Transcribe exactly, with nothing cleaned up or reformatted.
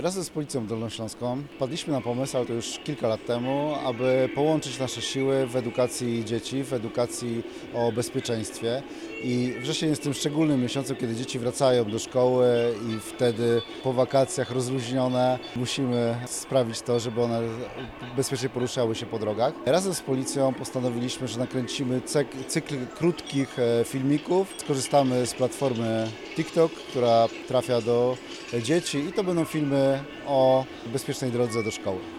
Razem z Policją Dolnośląską wpadliśmy na pomysł, ale to już kilka lat temu, aby połączyć nasze siły w edukacji dzieci, w edukacji o bezpieczeństwie. I wrzesień jest tym szczególnym miesiącem, kiedy dzieci wracają do szkoły i wtedy po wakacjach rozluźnione musimy sprawić to, żeby one bezpiecznie poruszały się po drogach. Razem z Policją postanowiliśmy, że nakręcimy cykl krótkich filmików. Skorzystamy z platformy TikTok, która trafia do dzieci i to będą filmy o bezpiecznej drodze do szkoły.